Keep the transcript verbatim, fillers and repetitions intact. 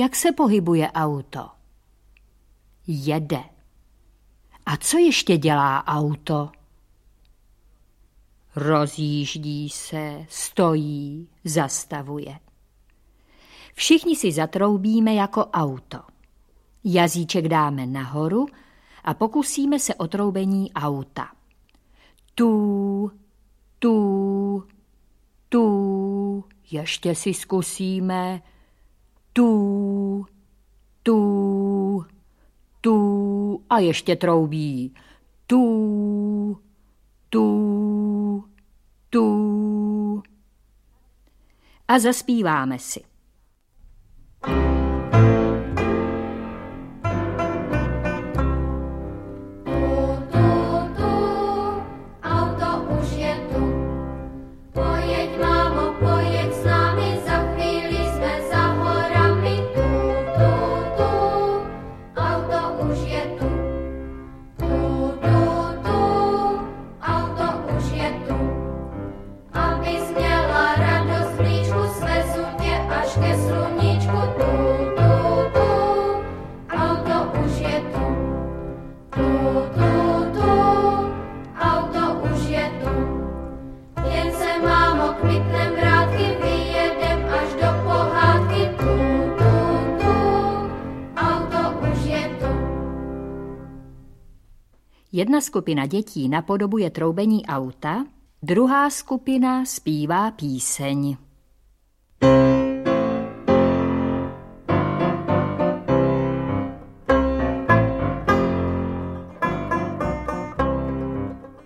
Jak se pohybuje auto? Jede. A co ještě dělá auto? Rozjíždí se, stojí, zastavuje. Všichni si zatroubíme jako auto. Jazyček dáme nahoru a pokusíme se o troubení auta. Tu, tu, tu, ještě si zkusíme. Tu, tu, tu a ještě troubí. Tu, tu, tu. A zaspíváme si. Jedna skupina dětí napodobuje troubení auta, druhá skupina zpívá píseň.